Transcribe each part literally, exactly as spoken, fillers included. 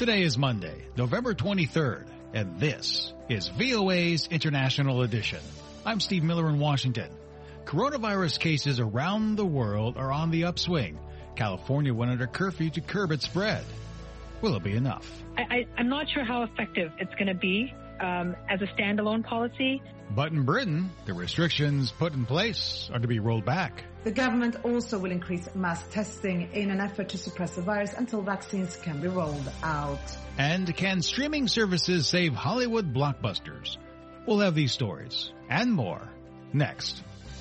Today is Monday, November twenty-third, and this is V O A's International Edition. I'm Steve Miller in Washington. Coronavirus cases around the world are on the upswing. California went under curfew to curb its spread. Will it be enough? I, I, I'm not sure how effective it's going to be um, as a standalone policy. But in Britain, the restrictions put in place are to be rolled back. The government also will increase mass testing in an effort to suppress the virus until vaccines can be rolled out. And can streaming services save Hollywood blockbusters? We'll have these stories and more next.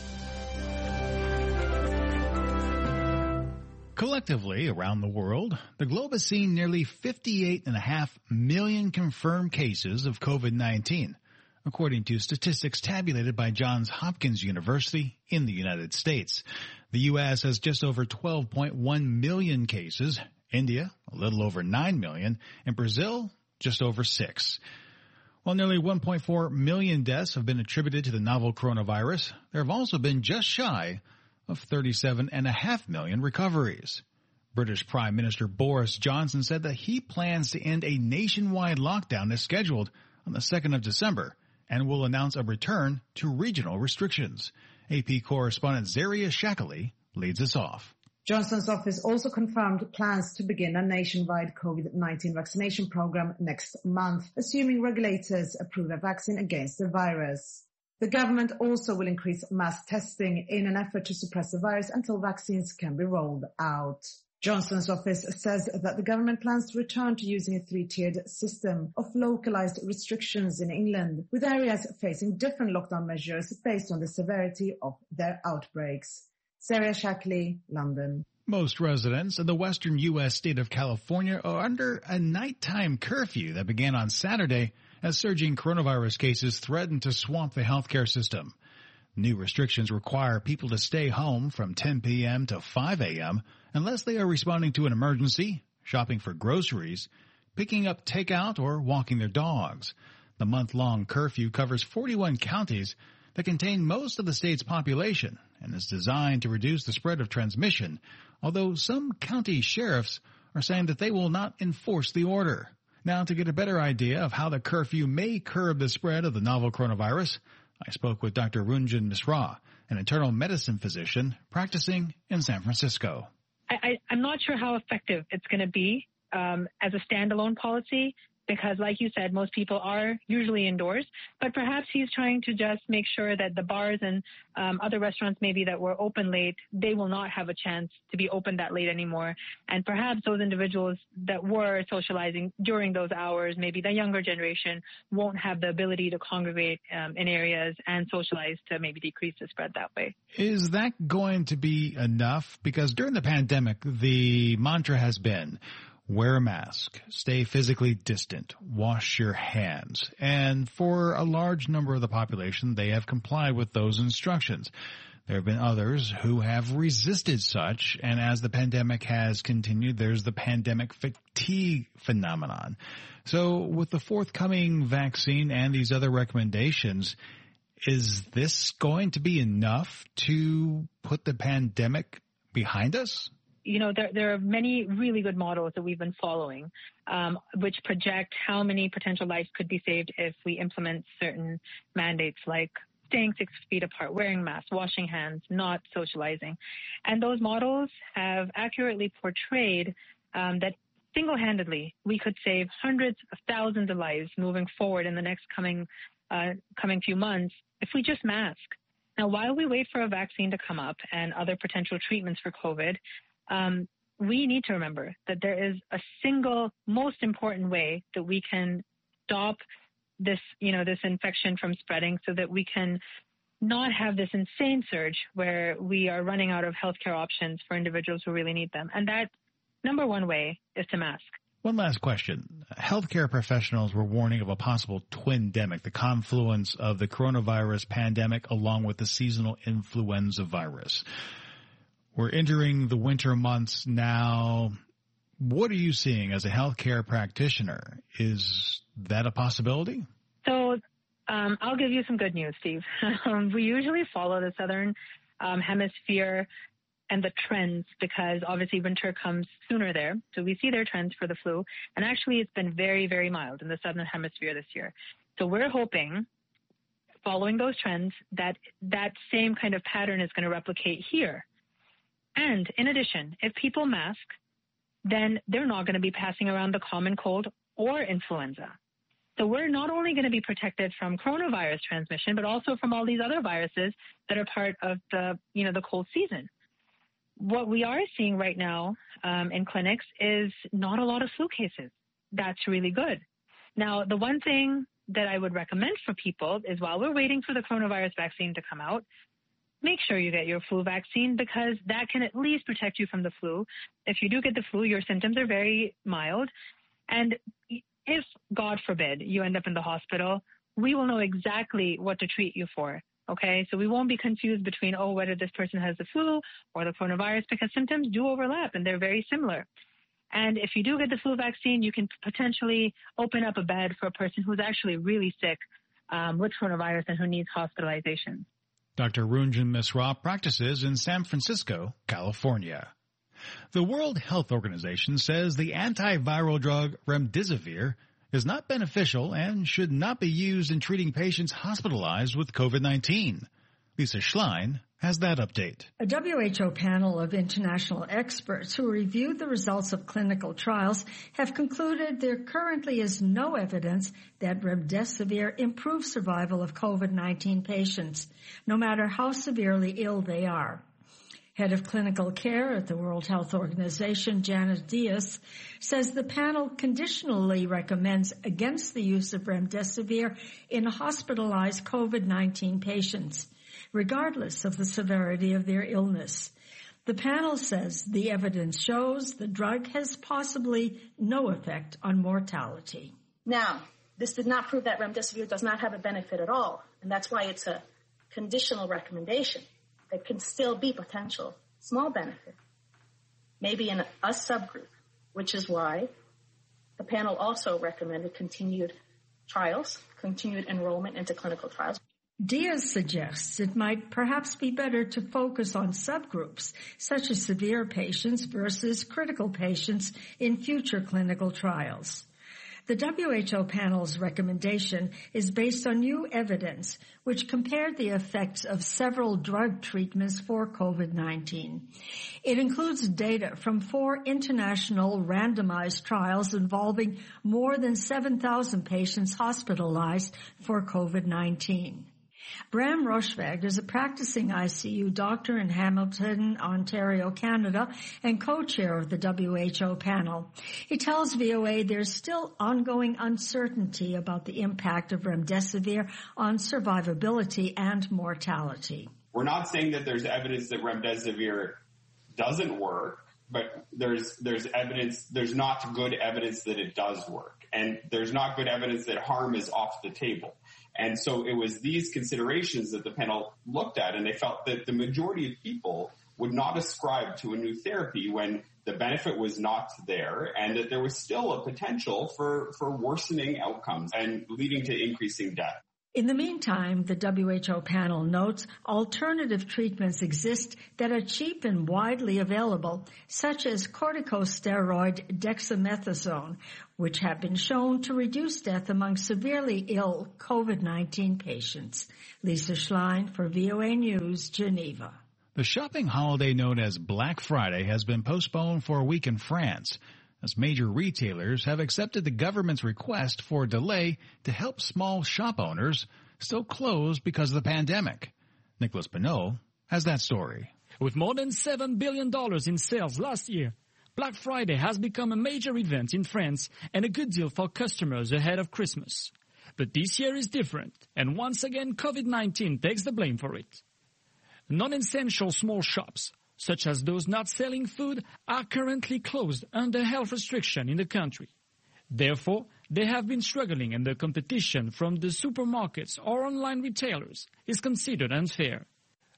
Collectively, around the world, the globe has seen nearly fifty-eight point five million confirmed cases of COVID nineteen, according to statistics tabulated by Johns Hopkins University in the United States. The U S has just over twelve point one million cases, India a little over nine million, and Brazil just over six. While nearly one point four million deaths have been attributed to the novel coronavirus, there have also been just shy of thirty-seven point five million recoveries. British Prime Minister Boris Johnson said that he plans to end a nationwide lockdown as scheduled on the second of December and will announce a return to regional restrictions. A P correspondent Zaria Shakali leads us off. Johnson's office also confirmed plans to begin a nationwide COVID nineteen vaccination program next month, assuming regulators approve a vaccine against the virus. The government also will increase mass testing in an effort to suppress the virus until vaccines can be rolled out. Johnson's office says that the government plans to return to using a three-tiered system of localized restrictions in England, with areas facing different lockdown measures based on the severity of their outbreaks. Zaria Shakali, London. Most residents in the western U S state of California are under a nighttime curfew that began on Saturday as surging coronavirus cases threaten to swamp the healthcare system. New restrictions require people to stay home from ten p.m. to five a.m. unless they are responding to an emergency, shopping for groceries, picking up takeout, or walking their dogs. The month-long curfew covers forty-one counties that contain most of the state's population and is designed to reduce the spread of transmission, although some county sheriffs are saying that they will not enforce the order. Now, to get a better idea of how the curfew may curb the spread of the novel coronavirus, I spoke with Doctor Runjan Misra, an internal medicine physician practicing in San Francisco. I, I, I'm not sure how effective it's going to be um, as a standalone policy, because like you said, most people are usually indoors, but perhaps he's trying to just make sure that the bars and um, other restaurants maybe that were open late, they will not have a chance to be open that late anymore. And perhaps those individuals that were socializing during those hours, maybe the younger generation, won't have the ability to congregate um, in areas and socialize to maybe decrease the spread that way. Is that going to be enough? Because during the pandemic, the mantra has been, wear a mask, stay physically distant, wash your hands. And for a large number of the population, they have complied with those instructions. There have been others who have resisted such, and as the pandemic has continued, there's the pandemic fatigue phenomenon. So with the forthcoming vaccine and these other recommendations, is this going to be enough to put the pandemic behind us? You know, there, there are many really good models that we've been following, um, which project how many potential lives could be saved if we implement certain mandates like staying six feet apart, wearing masks, washing hands, not socializing. And those models have accurately portrayed um, that single-handedly we could save hundreds of thousands of lives moving forward in the next coming uh, coming few months if we just mask. Now, while we wait for a vaccine to come up and other potential treatments for COVID, Um, we need to remember that there is a single most important way that we can stop this, you know, this infection from spreading so that we can not have this insane surge where we are running out of healthcare options for individuals who really need them. And that number one way is to mask. One last question. Healthcare professionals were warning of a possible twindemic, the confluence of the coronavirus pandemic along with the seasonal influenza virus. We're entering the winter months now. What are you seeing as a healthcare practitioner? Is that a possibility? So um, I'll give you some good news, Steve. um, we usually follow the southern um, hemisphere and the trends, because obviously winter comes sooner there. So we see their trends for the flu. And actually, it's been very, very mild in the southern hemisphere this year. So we're hoping, following those trends, that that same kind of pattern is going to replicate here. And in addition, if people mask, then they're not going to be passing around the common cold or influenza. So we're not only going to be protected from coronavirus transmission, but also from all these other viruses that are part of the, you know, the cold season. What we are seeing right now um, in clinics is not a lot of flu cases. That's really good. Now, the one thing that I would recommend for people is, while we're waiting for the coronavirus vaccine to come out, make sure you get your flu vaccine, because that can at least protect you from the flu. If you do get the flu, your symptoms are very mild. And if, God forbid, you end up in the hospital, we will know exactly what to treat you for. Okay, so we won't be confused between, oh, whether this person has the flu or the coronavirus, because symptoms do overlap and they're very similar. And if you do get the flu vaccine, you can potentially open up a bed for a person who's actually really sick um, with coronavirus and who needs hospitalization. Doctor Runjhun Misra practices in San Francisco, California. The World Health Organization says the antiviral drug remdesivir is not beneficial and should not be used in treating patients hospitalized with COVID nineteen. Lisa Schlein has that update. A W H O panel of international experts who reviewed the results of clinical trials have concluded there currently is no evidence that remdesivir improves survival of COVID nineteen patients, no matter how severely ill they are. Head of clinical care at the World Health Organization, Janet Diaz, says the panel conditionally recommends against the use of remdesivir in hospitalized COVID nineteen patients, regardless of the severity of their illness. The panel says the evidence shows the drug has possibly no effect on mortality. Now, this did not prove that remdesivir does not have a benefit at all, and that's why it's a conditional recommendation. There can still be potential small benefit, maybe in a, a subgroup, which is why the panel also recommended continued trials, continued enrollment into clinical trials. Diaz suggests it might perhaps be better to focus on subgroups, such as severe patients versus critical patients in future clinical trials. The W H O panel's recommendation is based on new evidence which compared the effects of several drug treatments for COVID nineteen. It includes data from four international randomized trials involving more than seven thousand patients hospitalized for COVID nineteen. Bram Rochvag is a practicing I C U doctor in Hamilton, Ontario, Canada, and co-chair of the W H O panel. He tells V O A there's still ongoing uncertainty about the impact of remdesivir on survivability and mortality. We're not saying that there's evidence that remdesivir doesn't work, but there's there's evidence, there's not good evidence that it does work. And there's not good evidence that harm is off the table. And so it was these considerations that the panel looked at, and they felt that the majority of people would not ascribe to a new therapy when the benefit was not there, and that there was still a potential for, for worsening outcomes and leading to increasing death. In the meantime, the W H O panel notes alternative treatments exist that are cheap and widely available, such as corticosteroid dexamethasone, which have been shown to reduce death among severely ill COVID nineteen patients. Lisa Schlein for V O A News, Geneva. The shopping holiday known as Black Friday has been postponed for a week in France, as major retailers have accepted the government's request for a delay to help small shop owners still closed because of the pandemic. Nicholas Pinot has that story. With more than seven billion dollars in sales last year, Black Friday has become a major event in France and a good deal for customers ahead of Christmas. But this year is different, and once again COVID nineteen takes the blame for it. Non-essential small shops, such as those not selling food, are currently closed under health restriction in the country. Therefore, they have been struggling, and the competition from the supermarkets or online retailers is considered unfair.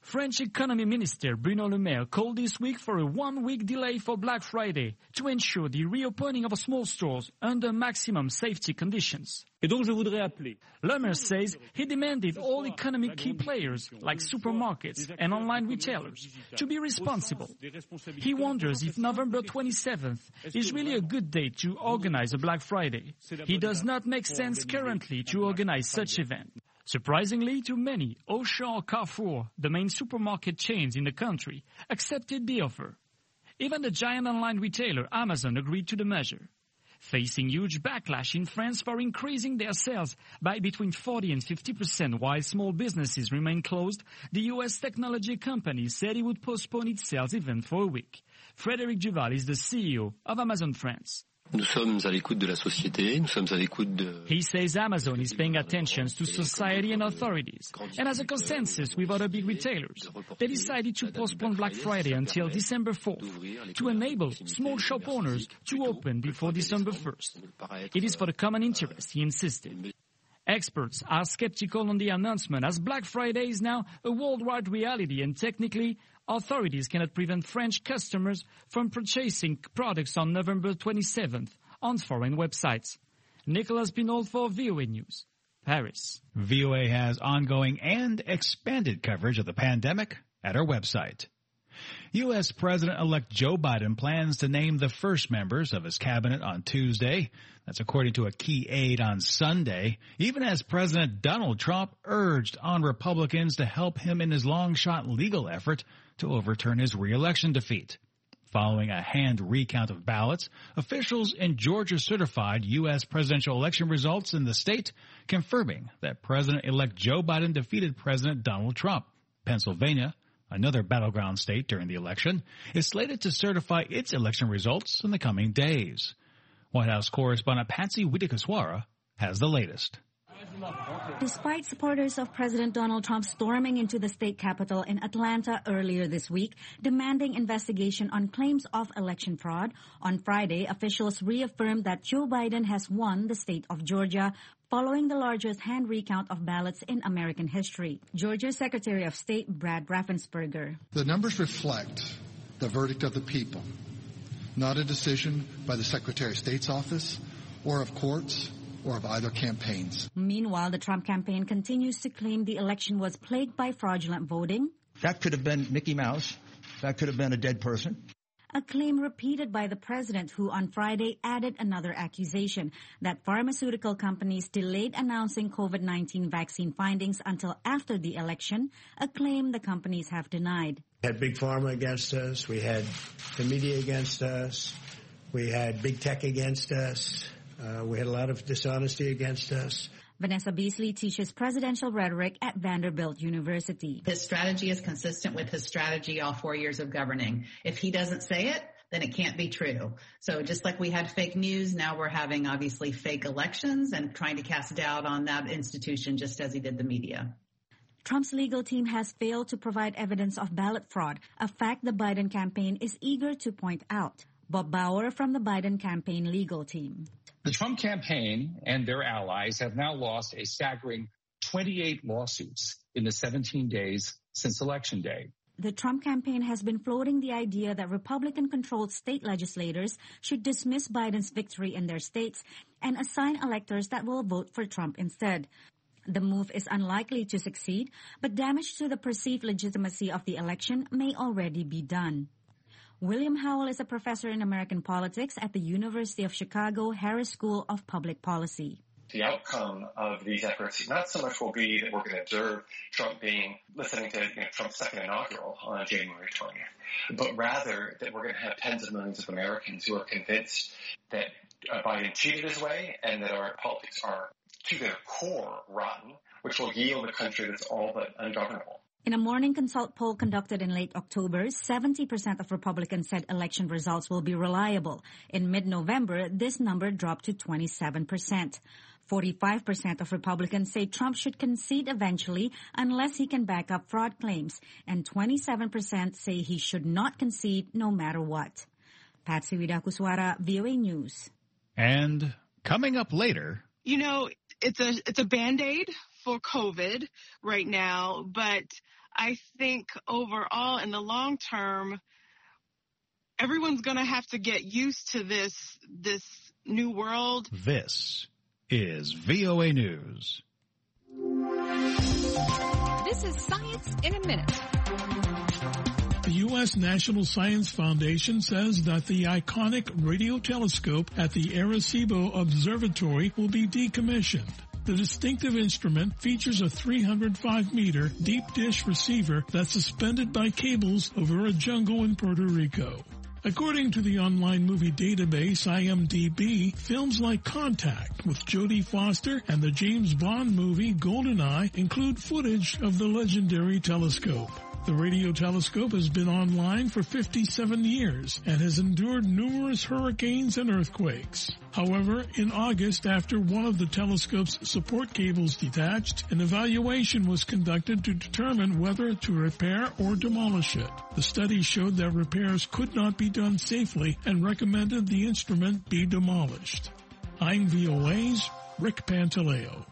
French Economy Minister Bruno Le Maire called this week for a one-week delay for Black Friday to ensure the reopening of small stores under maximum safety conditions. Et donc je voudrais appeler. Le Maire says he demanded all economic key players like supermarkets and online retailers to be responsible. He wonders if November twenty-seventh is really a good date to organize a Black Friday. He does not make sense currently to organize such event. Surprisingly to many, Auchan or Carrefour, the main supermarket chains in the country, accepted the offer. Even the giant online retailer Amazon agreed to the measure. Facing huge backlash in France for increasing their sales by between forty and fifty percent while small businesses remain closed, the U S technology company said it would postpone its sales event for a week. Frédéric Duval is the C E O of Amazon France. Nous sommes à l'écoute de la société, nous sommes à l'écoute de... He says Amazon is paying attention to society and authorities, and as a consensus with other big retailers, they decided to postpone Black Friday until December fourth to enable small shop owners to open before December first. It is for the common interest, he insisted. Experts are skeptical on the announcement as Black Friday is now a worldwide reality and technically authorities cannot prevent French customers from purchasing products on November twenty-seventh on foreign websites. Nicolas Pinault for V O A News, Paris. V O A has ongoing and expanded coverage of the pandemic at our website. U S. President-elect Joe Biden plans to name the first members of his cabinet on Tuesday. That's according to a key aide on Sunday, even as President Donald Trump urged on Republicans to help him in his long-shot legal effort to overturn his re-election defeat. Following a hand recount of ballots, officials in Georgia certified U S presidential election results in the state, confirming that President-elect Joe Biden defeated President Donald Trump. Pennsylvania, another battleground state during the election, is slated to certify its election results in the coming days. White House correspondent Patsy Widakuswara has the latest. Despite supporters of President Donald Trump storming into the state capitol in Atlanta earlier this week, demanding investigation on claims of election fraud, on Friday, officials reaffirmed that Joe Biden has won the state of Georgia following the largest hand recount of ballots in American history. Georgia Secretary of State Brad Raffensperger. The numbers reflect the verdict of the people, not a decision by the Secretary of State's office or of courts or of either campaigns. Meanwhile, the Trump campaign continues to claim the election was plagued by fraudulent voting. That could have been Mickey Mouse. That could have been a dead person. A claim repeated by the president, who on Friday added another accusation that pharmaceutical companies delayed announcing COVID nineteen vaccine findings until after the election, a claim the companies have denied. We had Big Pharma against us. We had the media against us. We had Big Tech against us. Uh, we had a lot of dishonesty against us. Vanessa Beasley teaches presidential rhetoric at Vanderbilt University. His strategy is consistent with his strategy all four years of governing. If he doesn't say it, then it can't be true. So just like we had fake news, now we're having obviously fake elections and trying to cast doubt on that institution just as he did the media. Trump's legal team has failed to provide evidence of ballot fraud, a fact the Biden campaign is eager to point out. Bob Bauer from the Biden campaign legal team. The Trump campaign and their allies have now lost a staggering twenty-eight lawsuits in the seventeen days since Election Day. The Trump campaign has been floating the idea that Republican-controlled state legislators should dismiss Biden's victory in their states and assign electors that will vote for Trump instead. The move is unlikely to succeed, but damage to the perceived legitimacy of the election may already be done. William Howell is a professor in American politics at the University of Chicago Harris School of Public Policy. The outcome of these efforts not so much will be that we're going to observe Trump being listening to you know, Trump's second inaugural on January twentieth, but rather that we're going to have tens of millions of Americans who are convinced that uh, Biden cheated his way and that our politics are to their core rotten, which will yield a country that's all but ungovernable. In a Morning Consult poll conducted in late October, seventy percent of Republicans said election results will be reliable. In mid-November, this number dropped to twenty-seven percent. forty-five percent of Republicans say Trump should concede eventually unless he can back up fraud claims, and twenty-seven percent say he should not concede no matter what. Patsy Widakuswara, V O A News. And coming up later... You know, it's a it's a Band-Aid for COVID right now, but I think overall in the long term, everyone's going to have to get used to this, this new world. This is V O A News. This is Science in a Minute. The U S National Science Foundation says that the iconic radio telescope at the Arecibo Observatory will be decommissioned. The distinctive instrument features a three hundred five meter deep dish receiver that's suspended by cables over a jungle in Puerto Rico. According to the online movie database I M D B, films like Contact with Jodie Foster and the James Bond movie GoldenEye include footage of the legendary telescope. The radio telescope has been online for fifty-seven years and has endured numerous hurricanes and earthquakes. However, in August, after one of the telescope's support cables detached, an evaluation was conducted to determine whether to repair or demolish it. The study showed that repairs could not be done safely and recommended the instrument be demolished. I'm V O A's Rick Pantaleo.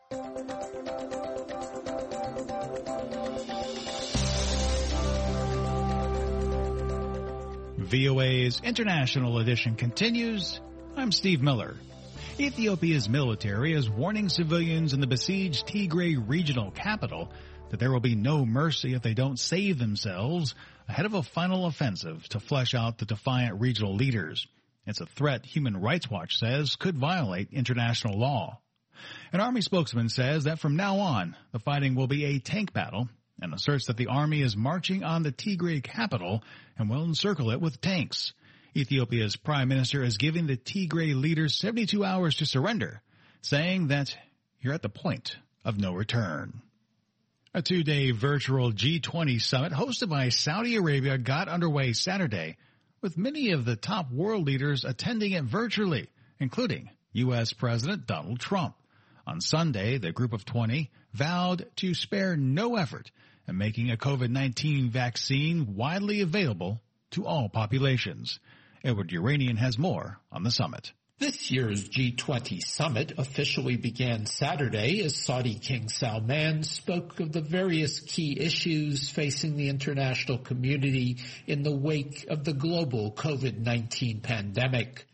V O A's International Edition continues. I'm Steve Miller. Ethiopia's military is warning civilians in the besieged Tigray regional capital that there will be no mercy if they don't save themselves ahead of a final offensive to flesh out the defiant regional leaders. It's a threat Human Rights Watch says could violate international law. An army spokesman says that from now on, the fighting will be a tank battle, and asserts that the army is marching on the Tigray capital and will encircle it with tanks. Ethiopia's prime minister is giving the Tigray leaders seventy-two hours to surrender, saying that you're at the point of no return. A two-day virtual G twenty summit hosted by Saudi Arabia got underway Saturday, with many of the top world leaders attending it virtually, including U S President Donald Trump. On Sunday, the group of twenty vowed to spare no effort in making a COVID nineteen vaccine widely available to all populations. Edward Uranian has more on the summit. This year's G twenty summit officially began Saturday as Saudi King Salman spoke of the various key issues facing the international community in the wake of the global COVID nineteen pandemic.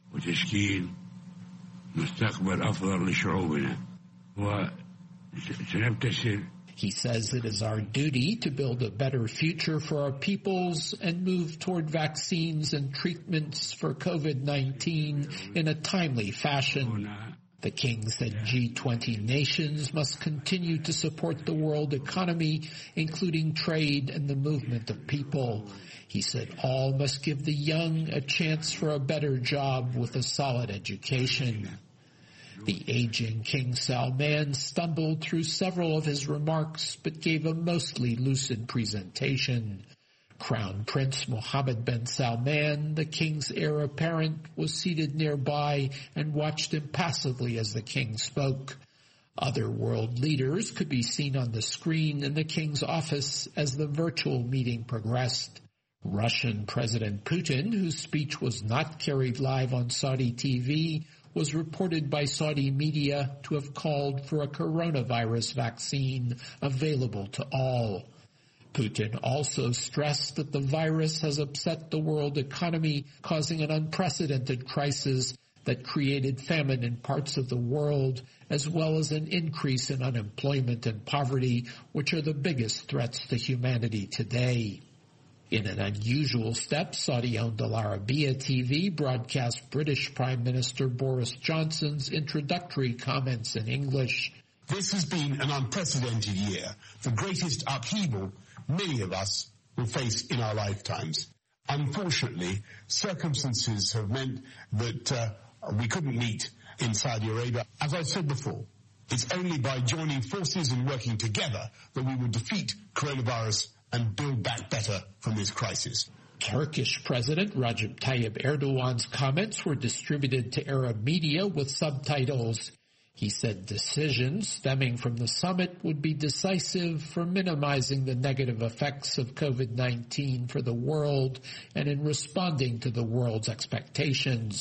He says it is our duty to build a better future for our peoples and move toward vaccines and treatments for COVID nineteen in a timely fashion. The king said G twenty nations must continue to support the world economy, including trade and the movement of people. He said all must give the young a chance for a better job with a solid education. The aging King Salman stumbled through several of his remarks, but gave a mostly lucid presentation. Crown Prince Mohammed bin Salman, the king's heir apparent, was seated nearby and watched impassively as the king spoke. Other world leaders could be seen on the screen in the king's office as the virtual meeting progressed. Russian President Putin, whose speech was not carried live on Saudi T V, was reported by Saudi media to have called for a coronavirus vaccine available to all. Putin also stressed that the virus has upset the world economy, causing an unprecedented crisis that created famine in parts of the world, as well as an increase in unemployment and poverty, which are the biggest threats to humanity today. In an unusual step, Saudi-owned Al Arabiya T V broadcast British Prime Minister Boris Johnson's introductory comments in English. This has been an unprecedented year, the greatest upheaval many of us will face in our lifetimes. Unfortunately, circumstances have meant that uh, we couldn't meet in Saudi Arabia. As I said before, it's only by joining forces and working together that we will defeat coronavirus and build back better from this crisis. Turkish President Recep Tayyip Erdogan's comments were distributed to Arab media with subtitles. He said decisions stemming from the summit would be decisive for minimizing the negative effects of COVID nineteen for the world and in responding to the world's expectations.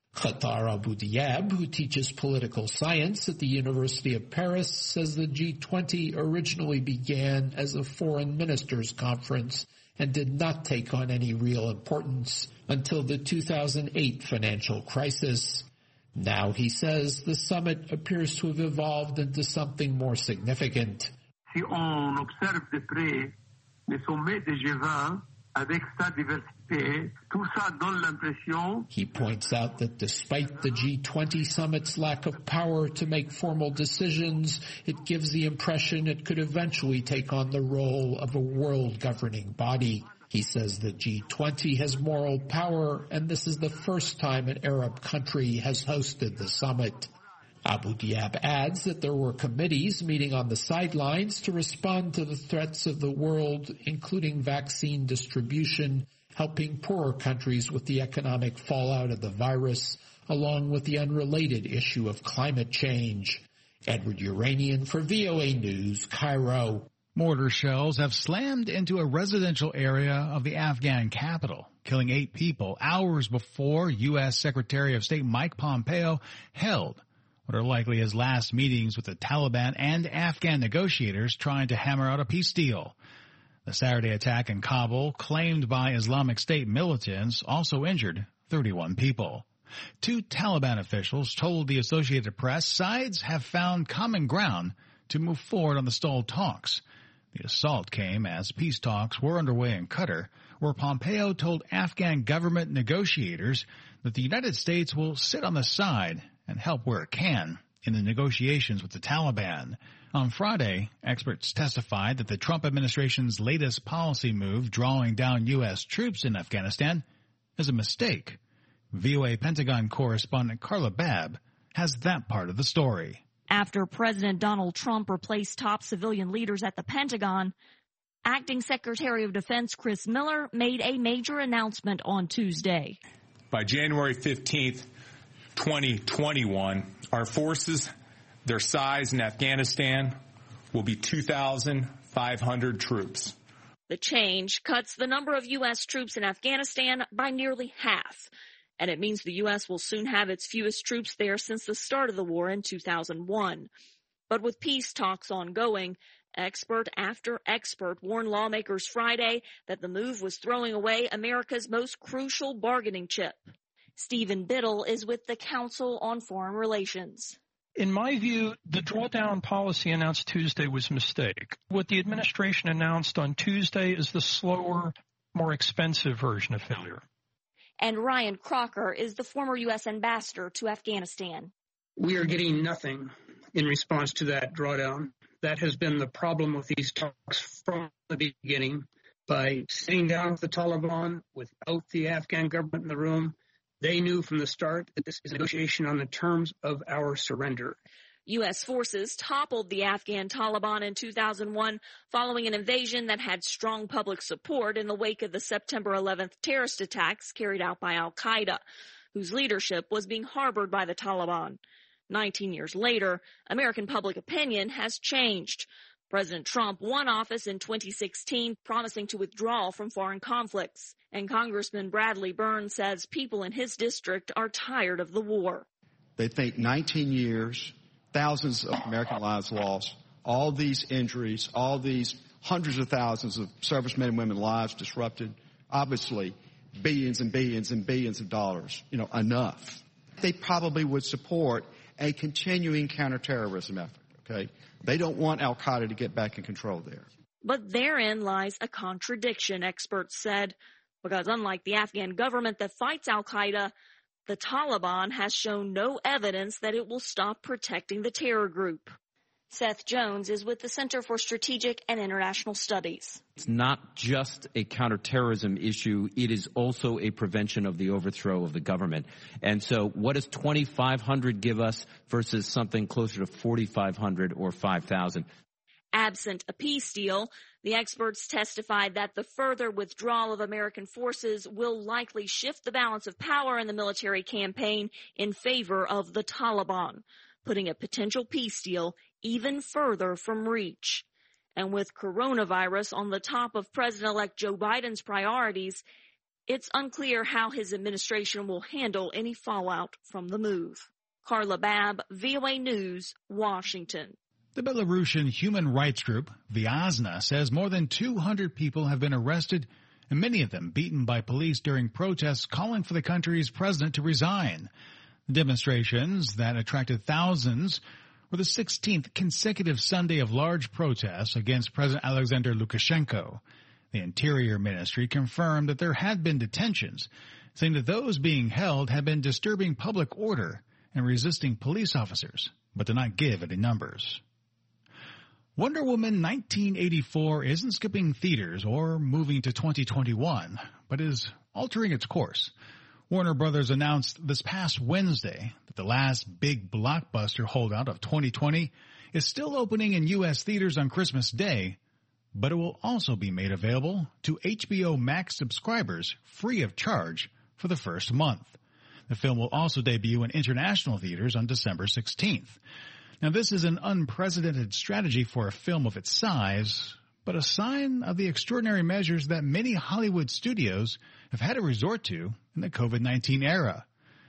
Khatar Abu Diab, who teaches political science at the University of Paris, says the G twenty originally began as a foreign ministers conference and did not take on any real importance until the two thousand eight financial crisis. Now, he says, the summit appears to have evolved into something more significant. Si on observe de près les sommets de G twenty avec sa diversité, tout ça donne l'impression. He points out that despite the G twenty summit's lack of power to make formal decisions, it gives the impression it could eventually take on the role of a world governing body. He says the G twenty has moral power, and this is the first time an Arab country has hosted the summit. Abu Diab adds that there were committees meeting on the sidelines to respond to the threats of the world, including vaccine distribution, helping poorer countries with the economic fallout of the virus, along with the unrelated issue of climate change. Edward Uranian for V O A News, Cairo. Mortar shells have slammed into a residential area of the Afghan capital, killing eight people hours before U S Secretary of State Mike Pompeo held what are likely his last meetings with the Taliban and Afghan negotiators trying to hammer out a peace deal. The Saturday attack in Kabul, claimed by Islamic State militants, also injured thirty-one people. Two Taliban officials told the Associated Press sides have found common ground to move forward on the stalled talks. The assault came as peace talks were underway in Qatar, where Pompeo told Afghan government negotiators that the United States will sit on the side and help where it can in the negotiations with the Taliban. On Friday, experts testified that the Trump administration's latest policy move, drawing down U S troops in Afghanistan, is a mistake. V O A Pentagon correspondent Carla Babb has that part of the story. After President Donald Trump replaced top civilian leaders at the Pentagon, Acting Secretary of Defense Chris Miller made a major announcement on Tuesday. By January fifteenth, twenty twenty-one, our forces, their size in Afghanistan, will be two thousand five hundred troops. The change cuts the number of U S troops in Afghanistan by nearly half, and it means the U S will soon have its fewest troops there since the start of the war in two thousand one. But with peace talks ongoing, expert after expert warned lawmakers Friday that the move was throwing away America's most crucial bargaining chip. Stephen Biddle is with the Council on Foreign Relations. In my view, the drawdown policy announced Tuesday was a mistake. What the administration announced on Tuesday is the slower, more expensive version of failure. And Ryan Crocker is the former U S ambassador to Afghanistan. We are getting nothing in response to that drawdown. That has been the problem with these talks from the beginning. By sitting down with the Taliban without the Afghan government in the room, they knew from the start that this is a negotiation on the terms of our surrender. U S forces toppled the Afghan Taliban in two thousand one following an invasion that had strong public support in the wake of the September eleventh terrorist attacks carried out by al-Qaeda, whose leadership was being harbored by the Taliban. Nineteen years later, American public opinion has changed. President Trump won office in twenty sixteen, promising to withdraw from foreign conflicts. And Congressman Bradley Byrne says people in his district are tired of the war. They think nineteen years, thousands of American lives lost, all these injuries, all these hundreds of thousands of servicemen and women lives disrupted, obviously billions and billions and billions of dollars, you know, enough. They probably would support a continuing counterterrorism effort, okay? They don't want al-Qaeda to get back in control there. But therein lies a contradiction, experts said, because unlike the Afghan government that fights al-Qaeda, the Taliban has shown no evidence that it will stop protecting the terror group. Seth Jones is with the Center for Strategic and International Studies. It's not just a counterterrorism issue. It is also a prevention of the overthrow of the government. And so what does twenty-five hundred give us versus something closer to forty-five hundred or five thousand? Absent a peace deal, the experts testified that the further withdrawal of American forces will likely shift the balance of power in the military campaign in favor of the Taliban, putting a potential peace deal even further from reach. And with coronavirus on the top of President-elect Joe Biden's priorities, It's unclear how his administration will handle any fallout from the move. Carla Babb, V O A News, Washington. The Belarusian human rights group, Vyazna, says more than two hundred people have been arrested and many of them beaten by police during protests calling for the country's president to resign. Demonstrations that attracted thousands were the sixteenth consecutive Sunday of large protests against President Alexander Lukashenko. The Interior Ministry confirmed that there had been detentions, saying that those being held had been disturbing public order and resisting police officers, but did not give any numbers. Wonder Woman nineteen eighty-four isn't skipping theaters or moving to twenty twenty-one, but is altering its course. Warner Brothers announced this past Wednesday that the last big blockbuster holdout of twenty twenty is still opening in U S theaters on Christmas Day, but it will also be made available to H B O Max subscribers free of charge for the first month. The film will also debut in international theaters on December sixteenth. Now, this is an unprecedented strategy for a film of its size, but a sign of the extraordinary measures that many Hollywood studios have had to resort to in the COVID nineteen era.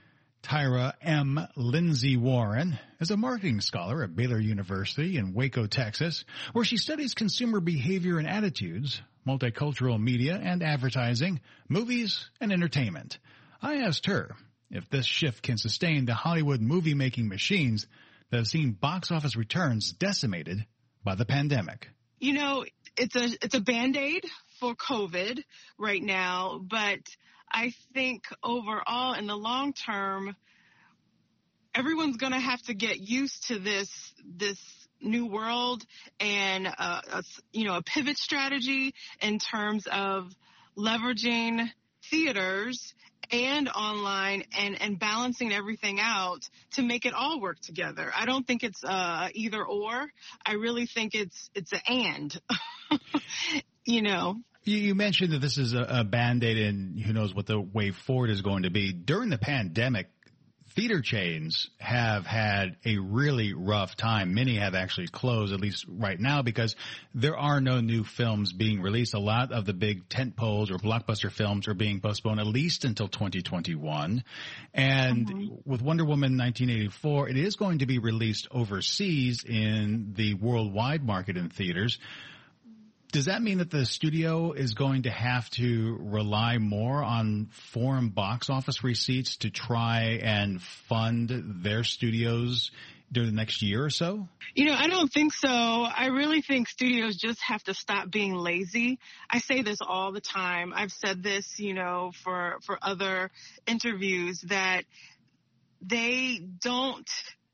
Tyra M. Lindsay Warren is a marketing scholar at Baylor University in Waco, Texas, where she studies consumer behavior and attitudes, multicultural media and advertising, movies, and entertainment. I asked her if this shift can sustain the Hollywood movie-making machines that have seen box office returns decimated by the pandemic. You know, it's a it's a Band-Aid for COVID right now, but I think overall in the long term, everyone's going to have to get used to this this new world and uh, a, you know a pivot strategy in terms of leveraging theaters and online and, and balancing everything out to make it all work together. I don't think it's uh, either or. I really think it's it's an and, you know. You, you mentioned that this is a, a Band-Aid and who knows what the way forward is going to be. During the pandemic, theater chains have had a really rough time. Many have actually closed, at least right now, because there are no new films being released. A lot of the big tentpoles or blockbuster films are being postponed at least until twenty twenty-one. And mm-hmm. with Wonder Woman nineteen eighty-four, it is going to be released overseas in the worldwide market in theaters. Does that mean that the studio is going to have to rely more on foreign box office receipts to try and fund their studios during the next year or so? You know, I don't think so. I really think studios just have to stop being lazy. I say this all the time. I've said this, you know, for, for other interviews, that they don't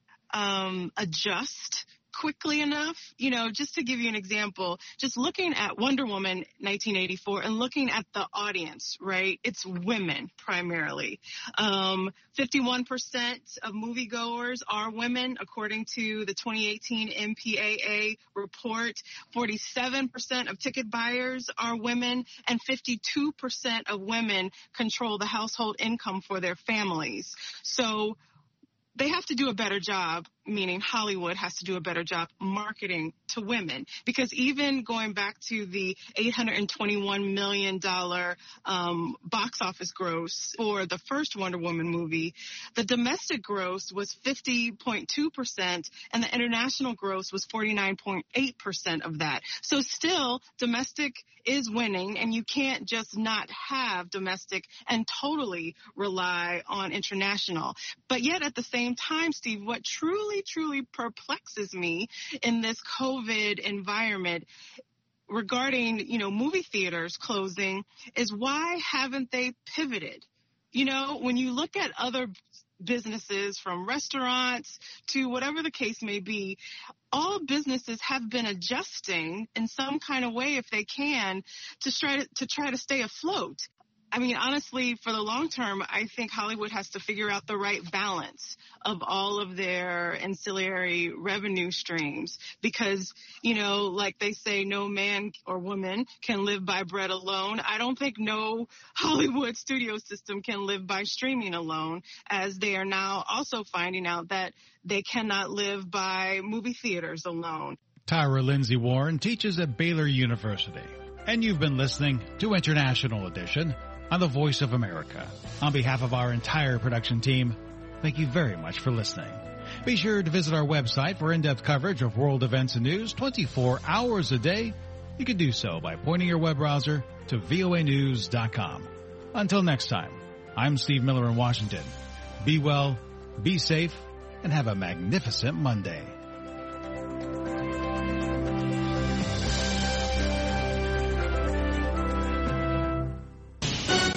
um, adjust quickly enough. You know, just to give you an example, just looking at Wonder Woman nineteen eighty-four and looking at the audience, right? It's women primarily. Um, fifty-one percent of moviegoers are women, according to the twenty eighteen M P A A report. forty-seven percent of ticket buyers are women, and fifty-two percent of women control the household income for their families. So they have to do a better job, meaning Hollywood has to do a better job marketing to women. Because even going back to the eight hundred twenty-one million dollars um, box office gross for the first Wonder Woman movie, the domestic gross was fifty point two percent and the international gross was forty-nine point eight percent of that. So still, domestic is winning, and you can't just not have domestic and totally rely on international. But yet at the same time, Steve, what truly, truly perplexes me in this COVID environment regarding, you know, movie theaters closing is why haven't they pivoted? You know, when you look at other businesses, from restaurants to whatever the case may be, all businesses have been adjusting in some kind of way, if they can, to try to, to try to stay afloat. I mean, honestly, for the long term, I think Hollywood has to figure out the right balance of all of their ancillary revenue streams because, you know, like they say, no man or woman can live by bread alone. I don't think no Hollywood studio system can live by streaming alone, as they are now also finding out that they cannot live by movie theaters alone. Tyra Lindsay Warren teaches at Baylor University. And you've been listening to International Edition on the Voice of America. On behalf of our entire production team, thank you very much for listening. Be sure to visit our website for in-depth coverage of world events and news twenty-four hours a day. You can do so by pointing your web browser to V O A news dot com. Until next time, I'm Steve Miller in Washington. Be well, be safe, and have a magnificent Monday.